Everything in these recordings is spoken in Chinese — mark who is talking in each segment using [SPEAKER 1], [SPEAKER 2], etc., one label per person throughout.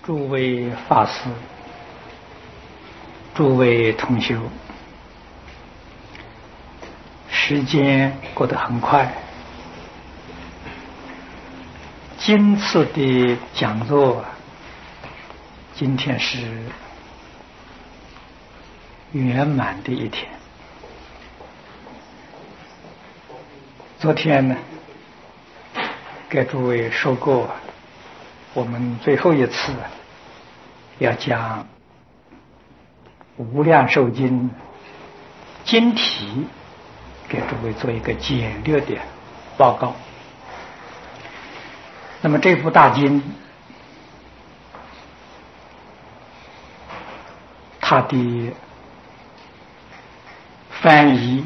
[SPEAKER 1] 诸位法师，诸位同修，时间过得很快。今次的讲座，今天是圆满的一天。昨天呢，给诸位说过，我们最后一次要讲《无量寿经》经题，给诸位做一个简略的报告。那么这部大经，它的翻译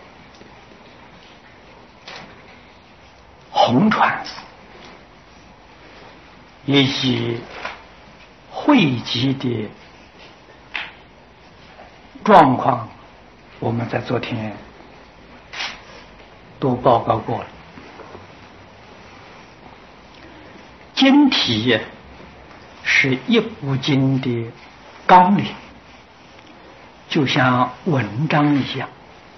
[SPEAKER 1] 红传以及汇集的状况，我们在昨天都报告过了。经题是一部经的纲领，就像文章一样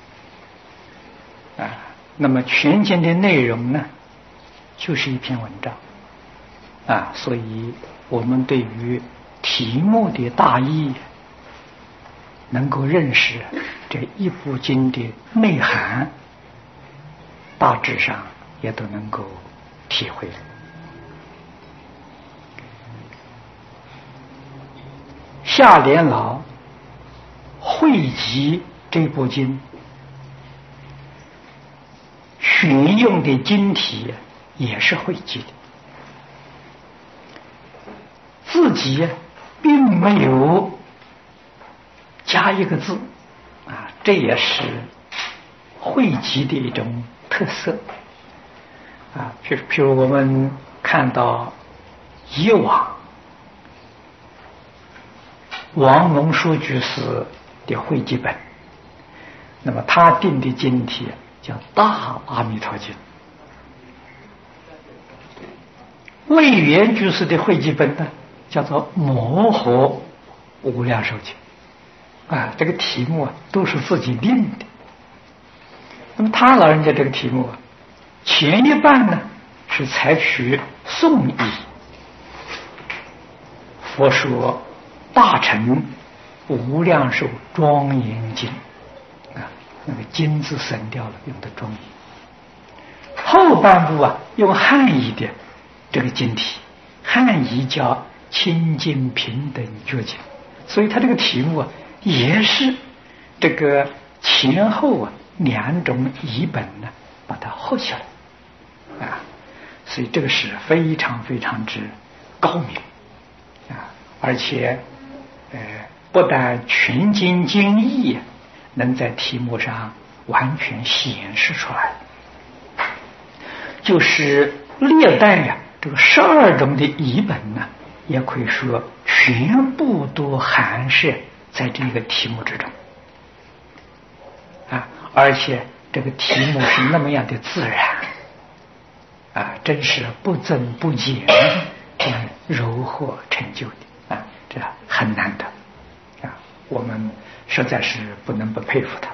[SPEAKER 1] 啊。那么全经的内容呢，就是一篇文章啊，所以我们对于题目的大意能够认识这一部经的内涵，大致上也都能够体会。夏莲老汇集这部经选用的经题也是汇集的，自己并没有加一个字啊，这也是汇集的一种特色啊。譬如我们看到以往王龙树居士的汇集本，那么他定的经题叫《大阿弥陀经》，魏源居士的汇集本呢叫做《摩诃无量寿经》啊，这个题目都是自己定的。那么他老人家这个题目前一半呢是采取颂义，佛说大乘无量寿庄严经啊，那个经字省掉了，用的庄严。后半部用汉译的这个经题，汉译叫清净平等觉经，所以他这个题目也是这个前后两种译本呢把它合起来啊，所以这个是非常非常之高明啊，而且不但全经经义能在题目上完全显示出来，就是历代这个12种的译本呢，也可以说全部都含摄在这个题目之中啊，而且这个题目是那么样的自然啊，真是不增不减，柔和成就的啊，这很难得啊，我们实在是不能不佩服他。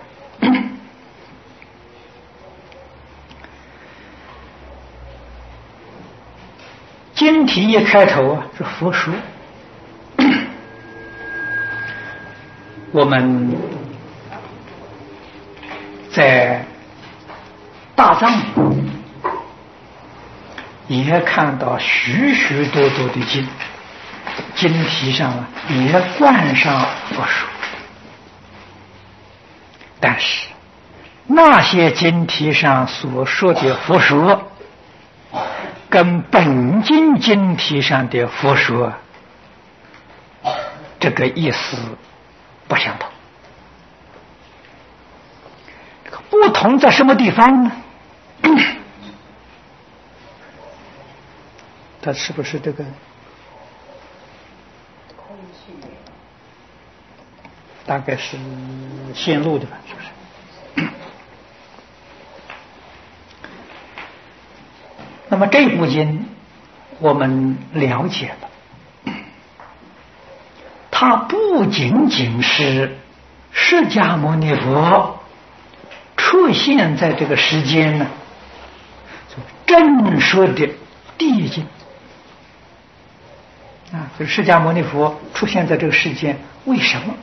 [SPEAKER 1] 经题一开头是佛说，我们在大藏里也看到许许多多的经题上也冠上佛说，但是那些经题上所说的佛说跟本经经题上的佛说这个意思不相同。这个不同在什么地方呢？它是不是这个大概是线路的吧，是不是？那么这部经我们了解了， 它不仅仅是释迦牟尼佛出现在这个世间呢，正说的第一经啊，就是释迦牟尼佛出现在这个世间，为什么？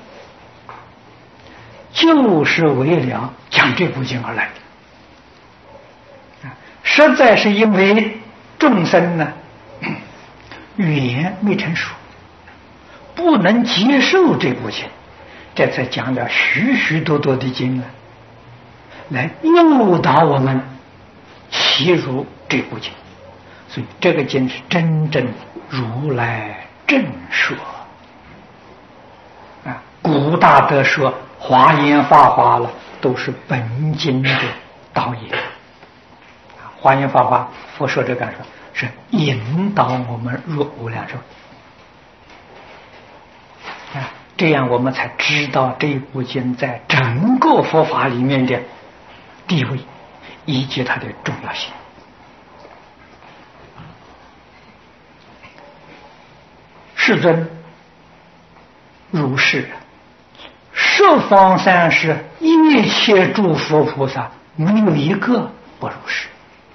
[SPEAKER 1] 就是为了讲这部经而来的啊，实在是因为众生呢语言没成熟，不能接受这部经，这才讲了许许多多的经呢，来诱导我们契入这部经。所以这个经是真正如来正说啊，古大德说华严法华了，都是本经的导引。华严法华佛说这干什么？是引导我们入无量寿啊，这样我们才知道这部经在整个佛法里面的地位以及它的重要性。世尊如是，十方三世一切诸佛菩萨没有一个不如是。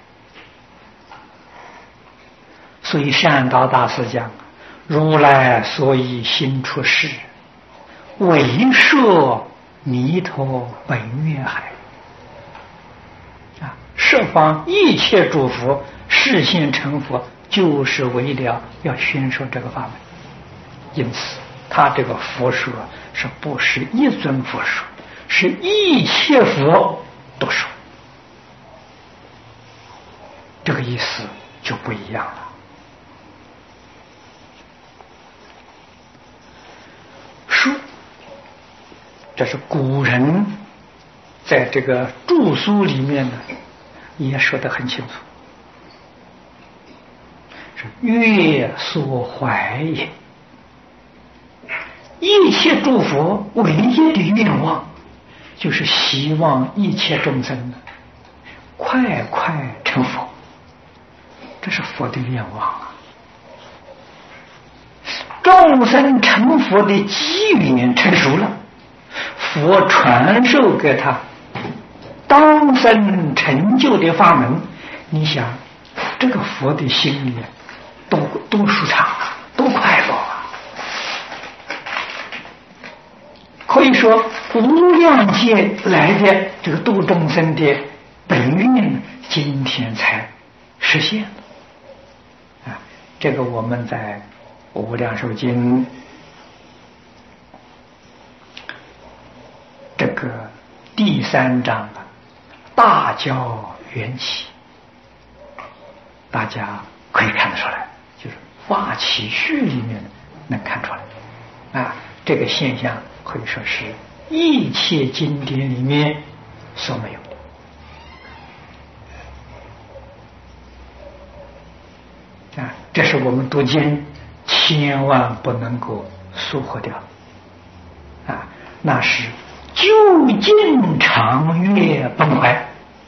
[SPEAKER 1] 所以善导大师讲，如来所以心出世，为摄弥陀本愿海啊，十方一切诸佛示现成佛，就是为了要宣说这个法门。因此他这个佛说是不是一尊佛说，是一切佛都说，这个意思就不一样了。说这是古人在这个著书里面呢也说得很清楚，是月所怀也。一切诸佛唯一的愿望，就是希望一切众生呢快快成佛，这是佛的愿望啊。众生成佛的机缘成熟了，佛传授给他当生成就的法门，你想这个佛的心里多舒畅啊，多快乐啊！可以说无量劫来的这个度众生的本愿，今天才实现啊！这个我们在《无量寿经》这个第3章啊，大教缘起，大家可以看得出来，就是发起序里面能看出来啊，这个现象可以说是一切经典里面所没有的啊，这是我们读经千万不能够疏忽掉啊，那是究竟常悦崩怀。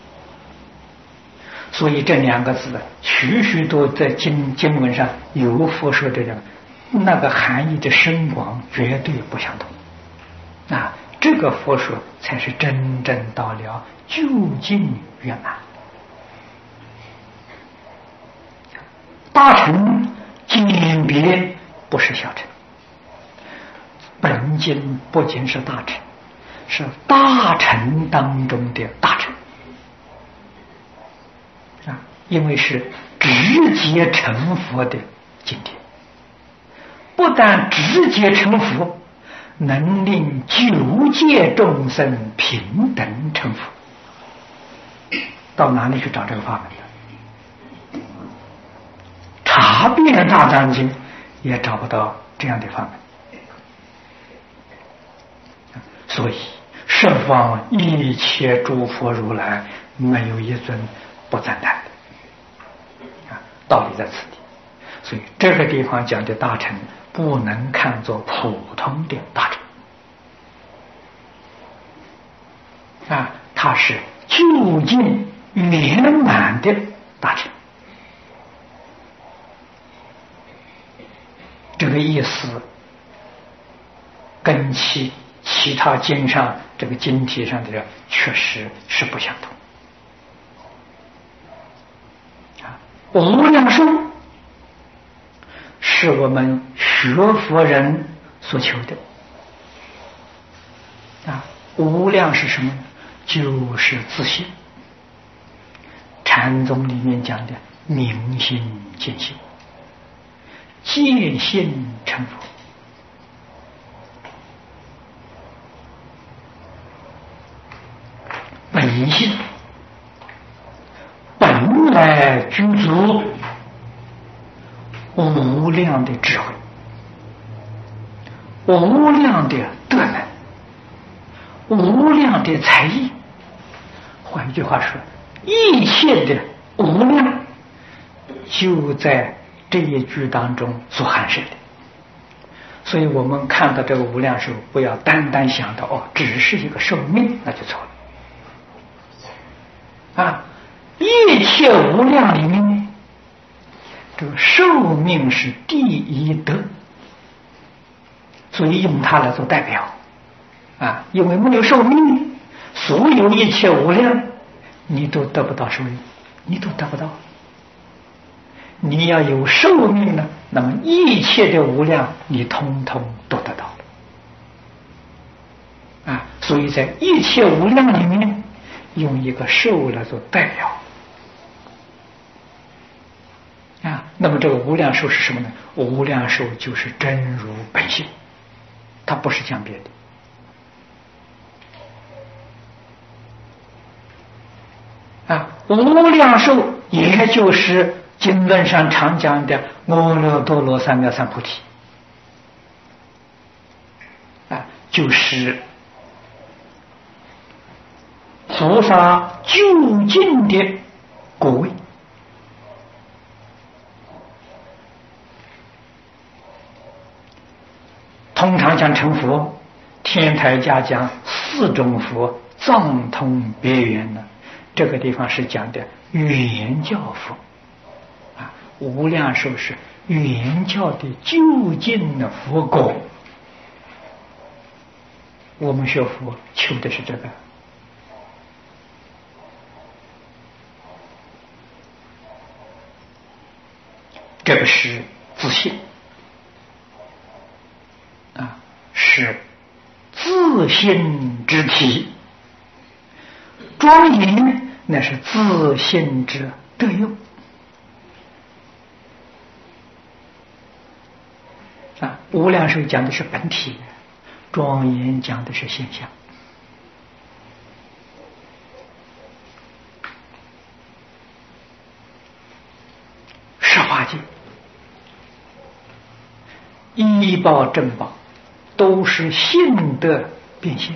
[SPEAKER 1] 所以这2个字许许多在经文上有佛说的那个含义的深广绝对不相同啊，这个佛说才是真正到了究竟圆满。大乘鉴别不是小乘，本经不仅是大乘，是大乘当中的大乘啊，因为是直接成佛的经典，不但直接成佛，能令9界众生平等成佛。到哪里去找这个法门的？查遍大藏经也找不到这样的法门。所以十方一切诸佛如来没有一尊不赞叹的啊，道理在此地。所以这个地方讲的大乘不能看作普通的大乘啊，它是究竟圆满的大乘。这个意思跟其他经上这个经体上的确实是不相同。无量寿是我们学佛人所求的无量是什么呢？就是自信。禅宗里面讲的明心见性，见性成佛。本性本来具足无量的智慧，无量的德能，无量的才艺。换一句话说，一切的无量就在这一句当中所含摄的。所以我们看到这个无量寿，不要单单想到只是一个寿命，那就错了一切无量里面，这个寿命是第一德，所以用它来做代表因为没有寿命，所有一切无量你都得不到寿命，你都得不到。你要有寿命呢，那么一切的无量你通通都得到了所以在一切无量里面用一个寿来做代表那么这个无量寿是什么呢？无量寿就是真如本性，它不是讲别的无量寿也就是经论上常讲的阿耨多罗三藐三菩提就是菩萨究竟的果位。通常讲成佛，天台家讲四种佛藏通别圆呢，这个地方是讲的圆教佛无量寿是圆教的究竟的佛果。我们学佛求的是这个这个是自信是自信之体，庄严那是自信之德用无量寿讲的是本体，庄严讲的是现象。十法界依报正报都是性德变现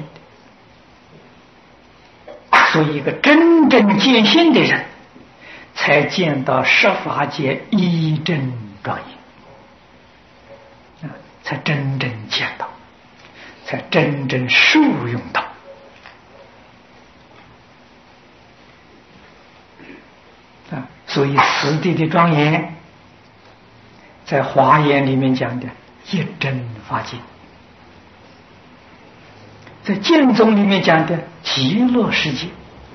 [SPEAKER 1] 的，所以一个真正见性的人才见到十法界一真庄严才真正见到，才真正受用到所以此地的庄严在华严里面讲的一真法界，在净宗里面讲的极乐世界。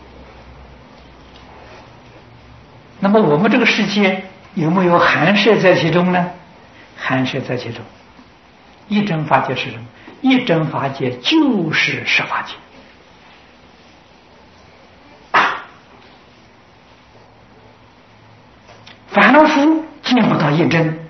[SPEAKER 1] 那么我们这个世界有没有含摄在其中呢？含摄在其中。一真法界是什么？一真法界就是十法界。凡夫见不到一真，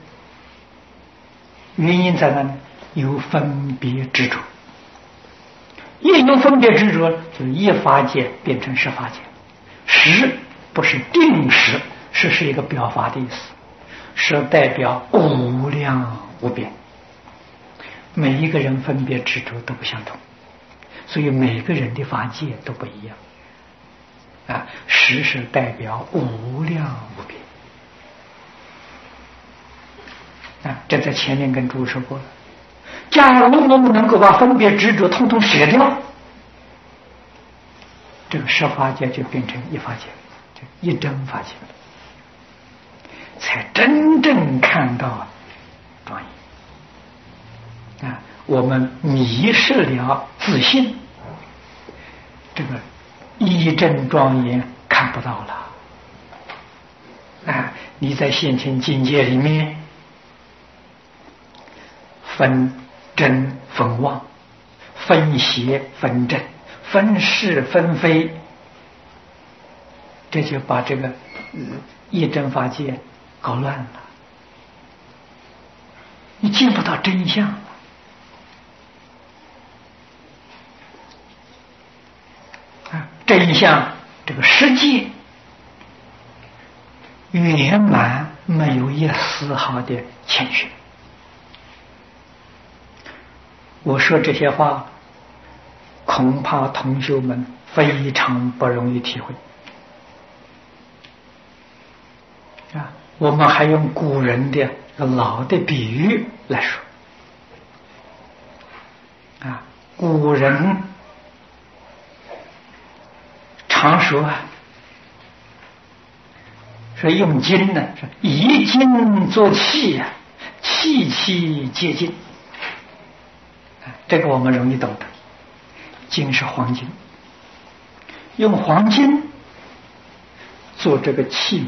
[SPEAKER 1] 原因在哪呢？有分别执着。一有分别执着，就一法界变成十法界。十不是定十，十是一个表法的意思，十代表无量无边。每一个人分别执着都不相同，所以每个人的法界都不一样十是代表无量无边这在前面跟诸位说过了。假如我们能够把分别执着统统舍掉，这个十法界就变成一法界，就一真法界，才真正看到庄严我们迷失了自信，这个一真庄严看不到了。你在现前境界里面分真分妄，分邪分正，分是分非，这就把这个一真法界搞乱了，你见不到真相。真相这个世界圆满，没有一丝毫的欠缺。我说这些话，恐怕同学们非常不容易体会。我们还用古人的老的比喻来说。古人常说说用金呢，是以金作器器器皆金。这个我们容易懂的，金是黄金，用黄金做这个器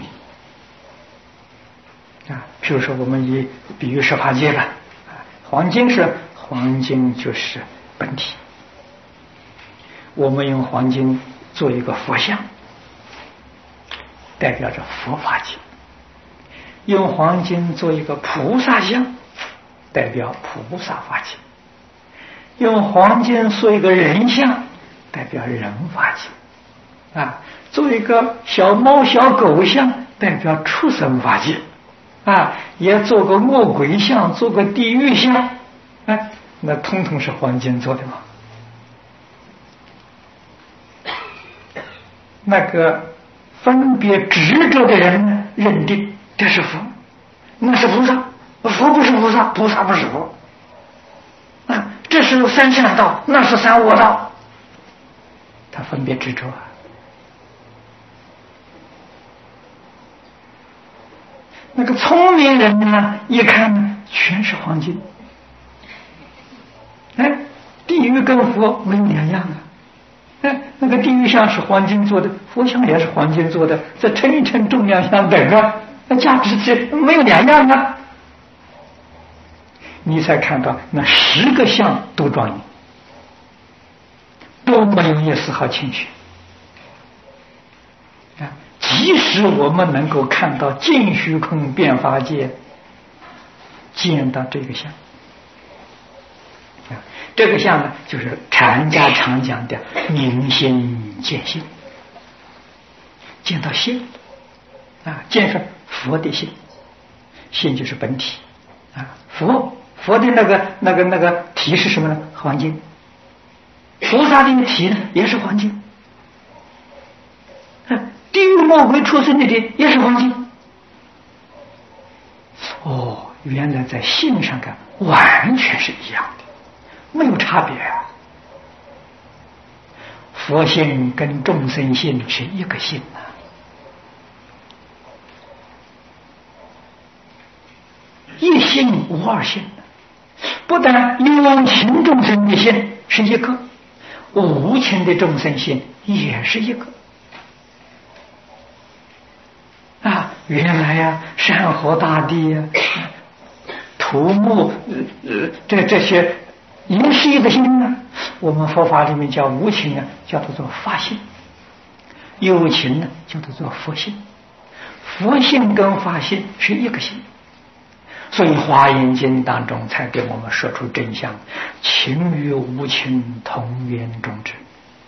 [SPEAKER 1] 皿譬如说我们以比喻十法界吧，黄金就是本体，我们用黄金做一个佛像，代表着佛法界；用黄金做一个菩萨像，代表菩萨法界；用黄金做一个人像，代表人法界；做一个小猫小狗像，代表畜生法界；也做个恶鬼像，做个地狱像，那通通是黄金做的嘛。那个分别执着的人认定这是佛，那是菩萨，佛不是菩萨，菩萨不是佛。这是三善道，那是三恶道，他分别执着那个聪明人呢，一看呢，全是黄金。地狱跟佛没有两样那个地狱像是黄金做的，佛像也是黄金做的，这称一称重量相等那价值没有两样你才看到那10个像都庄严，都没有一丝毫欠缺即使我们能够看到尽虚空遍法界，见到这个相这个相呢，就是禅家常讲的明心见性，见到性见是佛的性，性就是本体佛的那个体是什么呢？黄金。菩萨的体呢，也是黄金。地狱魔鬼畜生的体也是黄金。原来在性上看完全是一样的，没有差别佛性跟众生性是一个性一性无二性，不但有情众生的性是一个，无情的众生性也是一个原来山河大地土木这些也是一个性我们佛法里面叫无情叫做法性；有情叫做佛性。佛性跟法性是一个性，所以《华严经》当中才给我们说出真相：情与无情同源种质。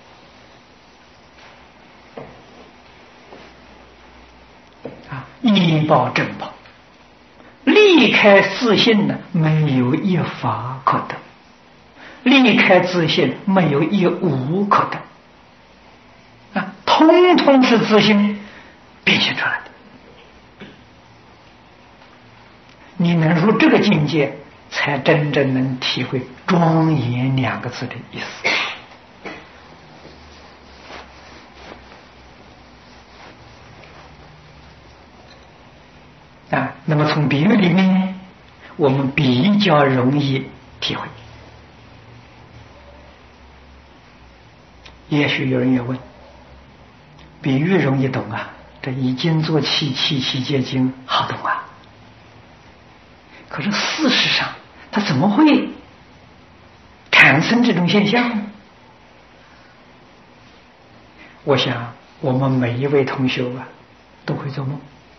[SPEAKER 1] 一报正报，离开自信没有一法可得，离开自信没有一无可得通通是自信变现出来的。你能入这个境界，才真正能体会庄严2个字的意思那么从比喻里面，我们比较容易体会也许有人也问，比喻容易懂啊，这以经作气，气气皆经好懂啊。可是事实上，它怎么会产生这种现象呢？我想，我们每一位同学啊，都会做梦，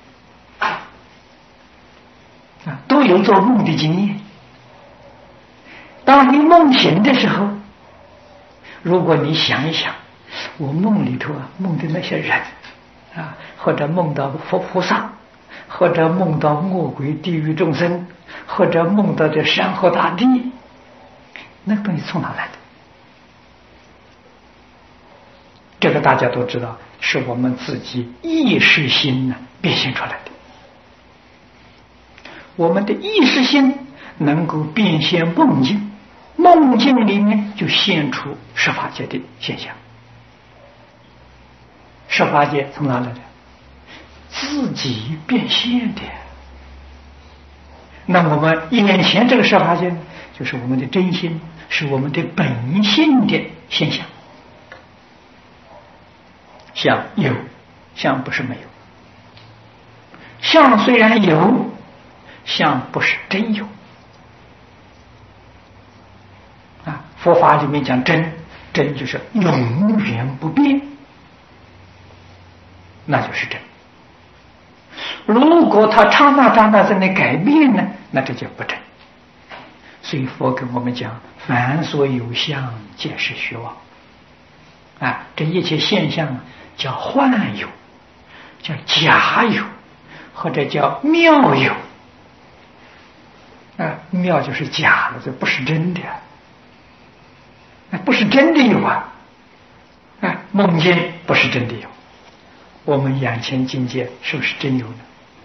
[SPEAKER 1] 都有做梦的经验。当你梦醒的时候，如果你想一想，我梦里头梦的那些人或者梦到佛菩萨，或者梦到恶鬼地狱众生，或者梦到这山河大地，那个东西从哪来的？这个大家都知道，是我们自己意识心变现出来的。我们的意识心能够变现梦境，梦境里面就现出十法界的现象。十法界从哪来的？自己变现的。那我们眼前这个十法界就是我们的真心，是我们的本性的现象。相有，相不是没有。相虽然有，相不是真有。佛法里面讲真，真就是永远不变，那就是真。如果它刹那刹那在那改变呢，那这就不真。所以佛跟我们讲，凡所有相，皆是虚妄。这一切现象叫幻有，叫假有，或者叫妙有。妙就是假的，这不是真的。不是真的有梦境不是真的有，我们眼前境界是不是真有呢？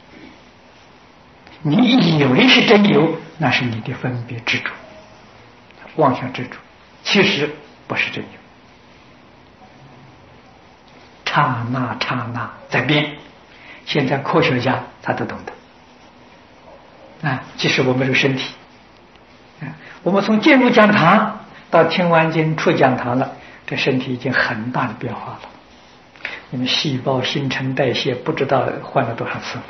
[SPEAKER 1] 你以为是真有，那是你的分别执着、妄想执着，其实不是真有。刹那刹那在变，现在科学家他都懂得。即使我们这个身体，我们从进入讲堂到听完经出讲堂了，这身体已经很大的变化了。你们细胞新陈代谢不知道换了多少次了。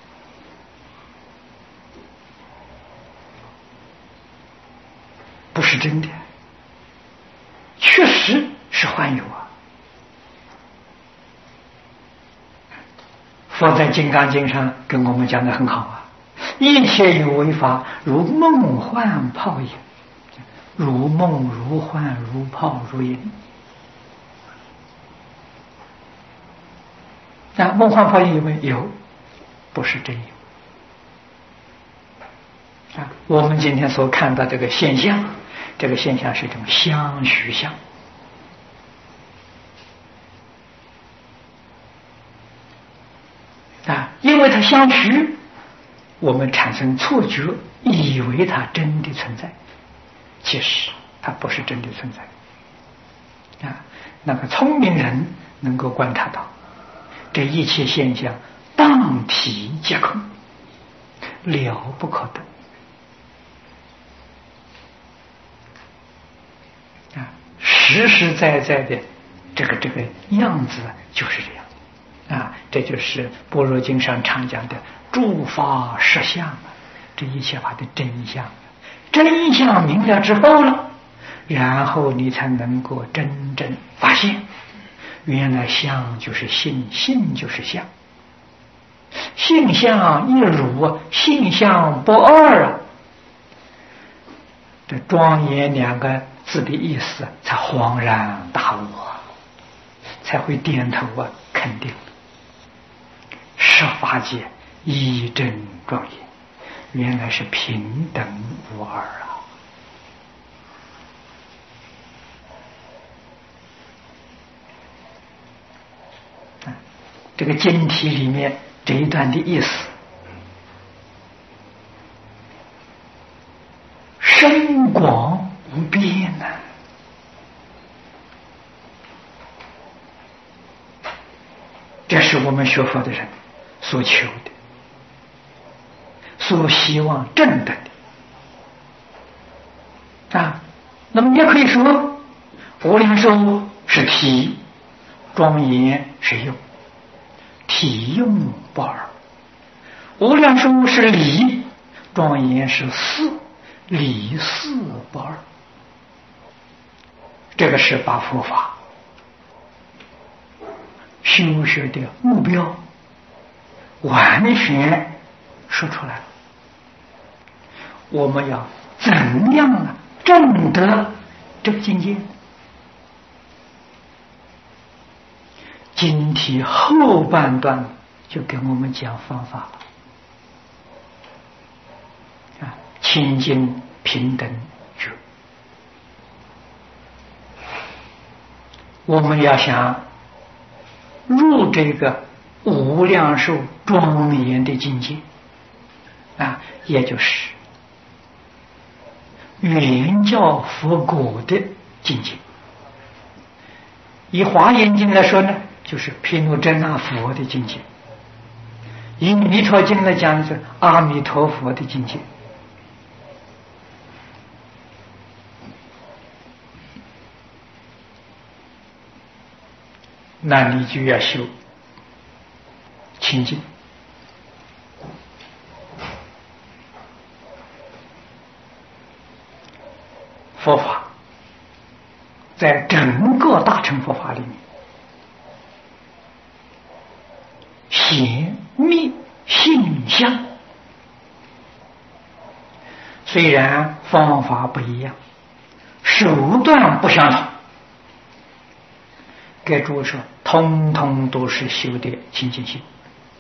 [SPEAKER 1] 不是真的，确实是幻有佛在《金刚经》上跟我们讲的很好一切有为法，如梦幻泡影，如梦如幻，如泡如影。梦幻泡影有没有？不是真有。我们今天所看到这个现象，这个现象是一种相虚相。因为它相虚，我们产生错觉，以为它真的存在，其实它不是真的存在。那个聪明人能够观察到，这一切现象当体皆空，了不可得。实实在在的这个样子就是这样。这就是般若经上常讲的诸法实相，这一切法的真相。真相明了之后了，然后你才能够真正发现，原来相就是性，性就是相，性相一如，性相不二这庄严两个字的意思才恍然大悟才会点头肯定。十法界一真庄严，原来是平等无二这个经题里面这一段的意思，深广无边这是我们学佛的人所求的，所希望证得的那么也可以说无量寿是体，庄严是用，体用不二。无量寿是理，庄严是事，理事不二。这个是把佛法修学的目标完全说出来了。我们要怎样证得这个境界？经题后半段就给我们讲方法了啊，清净平等觉。我们要想入这个无量寿庄严的境界啊，也就是圆教佛果的境界。以华严经来说呢，就是毗卢遮那佛的境界；以弥陀经来讲是阿弥陀佛的境界。那你就要修清净。佛法在整个大乘佛法里面，显密性相，虽然方法不一样，手段不相同，给诸位说，通通都是修的清净心。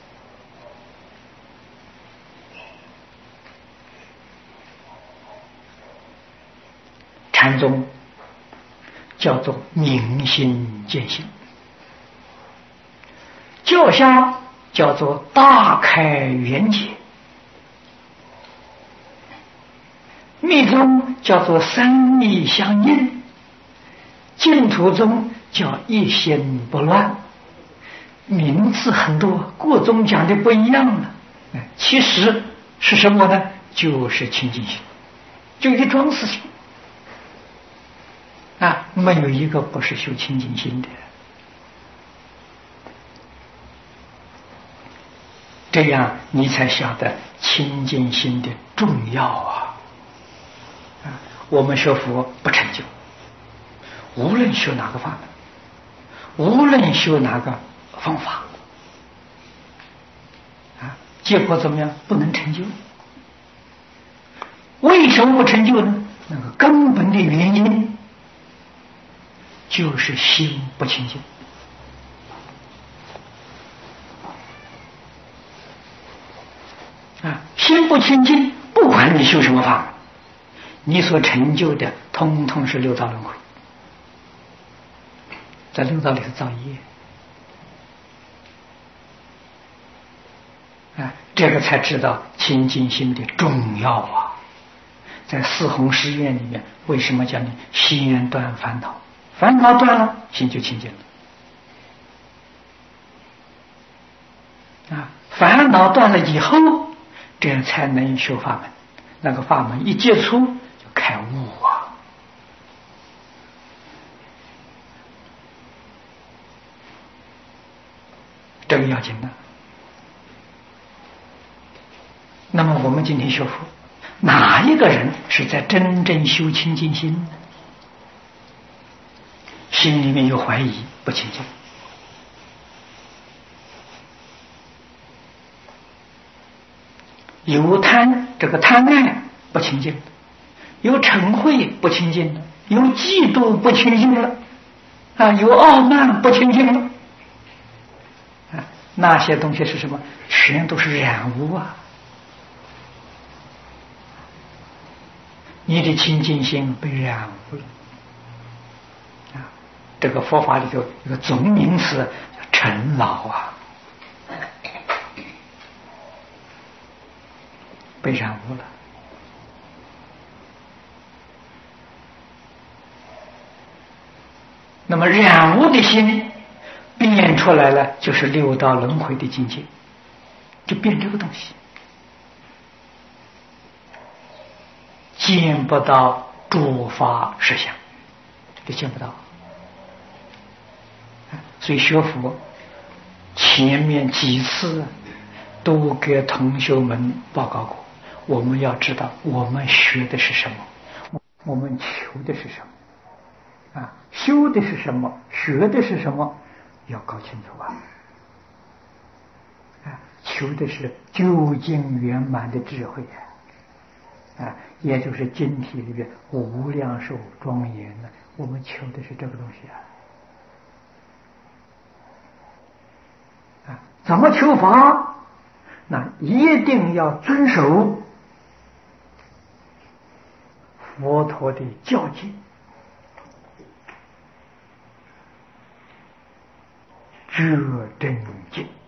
[SPEAKER 1] 禅宗叫做明心见性，教下叫做大开圆解，密宗叫做三密相应，净土宗叫一心不乱。名字很多，各宗讲的不一样了，其实是什么呢？就是清净心，就一桩事情啊，没有一个不是修清净心的。这样你才晓得清净心的重要啊！我们学佛不成就，无论修哪个法门，无论修哪个方法，结果怎么样？不能成就。为什么不成就呢？那个根本的原因就是心不清净。心不清净，不管你修什么法，你所成就的通通是六道轮回，在六道里头造业。这个才知道清净心的重要啊！在四弘誓愿里面，为什么讲你先断烦恼？烦恼断了，心就清净了。烦恼断了以后，这样才能修法门。那个法门一接触就开悟啊！这个要紧的。那么我们今天学佛，哪一个人是在真正修清净心呢？心里面有怀疑，不清净；有贪，这个贪爱不清净；有嗔恚不清净了；有嫉妒不清净了；有傲慢不清净了。那些东西是什么？全都是染污啊！你的清净心被染污了这个佛法里头有个总名词叫尘劳啊，被染污了。那么染污的心变出来了，就是六道轮回的境界，就变这个东西。见不到诸法实相，就见不到所以学佛前面几次都给同学们报告过，我们要知道我们学的是什么，我们求的是什么啊，修的是什么，学的是什么，要搞清楚啊！求的是究竟圆满的智慧啊，也就是经体里边无量寿庄严呢。我们求的是这个东西啊！怎么求法？那一定要遵守佛陀的教诫，这真经。